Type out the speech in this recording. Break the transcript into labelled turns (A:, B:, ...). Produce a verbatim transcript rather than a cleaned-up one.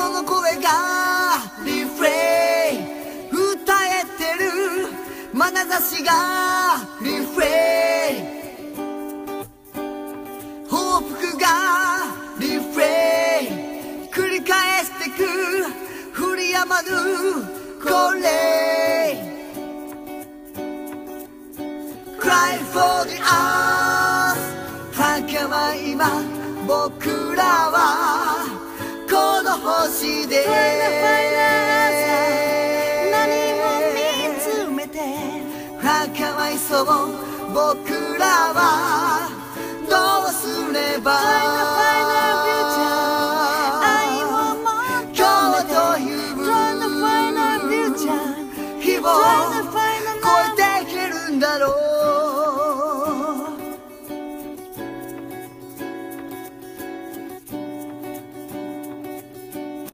A: その声がリフレイン歌えてる眼差しがリフレイン報復がリフレイン繰り返してく降り止まぬこれ Cry for the earth 儚は今僕らはこの星で何を見つめて儚いそう僕らはどうすれば